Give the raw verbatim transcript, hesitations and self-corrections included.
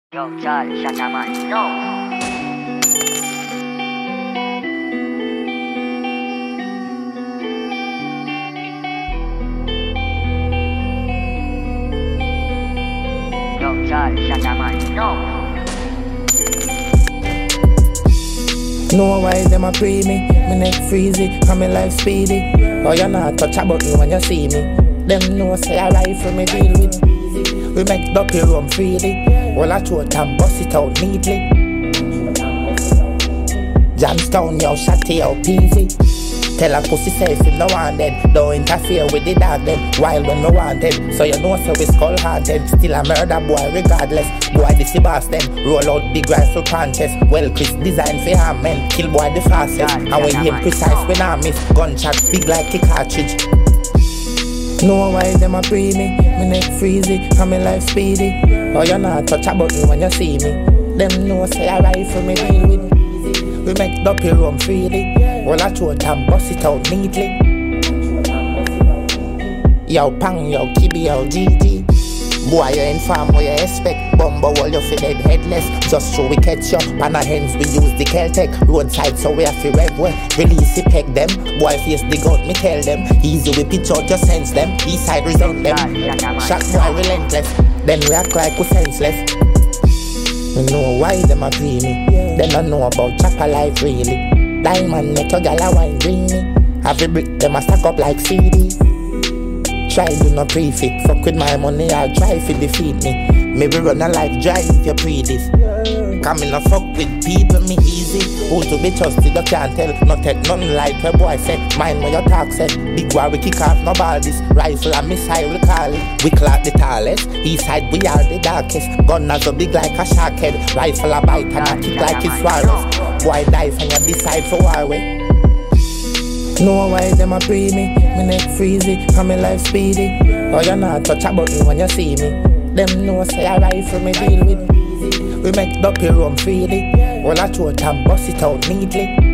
Yo, Charlie, shut up, man. No. Yo, Charlie, shut up, man. No. Know why them a pre me? Me neck freezy, and me life speedy. Oh, you not touch a button when you see me. Them know say a rifle me deal with. We make ducky room freely. Well, I throw it and bust it out neatly. Jamstown, yo, shotty, yo, peasy. Tell a pussy safe if no wanted. Don't interfere with the dog then. Wild when no wanted. So you know so we skull haunted. Still a murder boy regardless. Boy this the boss then. Roll out the grass for contest. Well Chris designed for harm men. Kill boy the fastest. And we aim precise when I miss. Gunshot big like a cartridge. Know why them a pre me? Me neck freezy, and me life speedy. Oh, you not touch a button when you see me. Them know say a rifle me deal with. We make ducky room freely. Well, I throw it and bust it out neatly. Yo, pang, yo, kibi, yo, G G. Boy, you inform what you expect. Bumbo wall, you feel dead headless. Just so we catch you. Pana hens, we use the Keltec. Roadside, so we have to rev well. Release it, peg them. Boy, face the goat, me tell them. Easy, we pitch out, just sense them. East side, resent them. Shot boy, relentless. Then we act like we senseless. We know why them a play me. They don't know about chopper life really. Diamond make your gal a wine dreamy. Have a brick, them a stack up like C D. Try do not pre-fit. Fuck with my money, I'll try if it defeat me. Maybe run a life dry if you pre this. Come in a fuck with people, me easy. Who to be trusted, you can't tell. Not take nothing like where boy said. Mind when you talk said. Big war we kick off no ball this. Rifle and missile we call it. We clock the tallest. East side we are the darkest. Gun as so big like a shark head. Rifle a bite and a kick like it's swallows. Boy dive and you decide for war way. Know why them a pre me? Me neck freezy, and me life speedy. Oh, you not touch a button when you see me. Them know say a rifle me deal with. We make ducky room freely. Well, I throw it and bust it out neatly.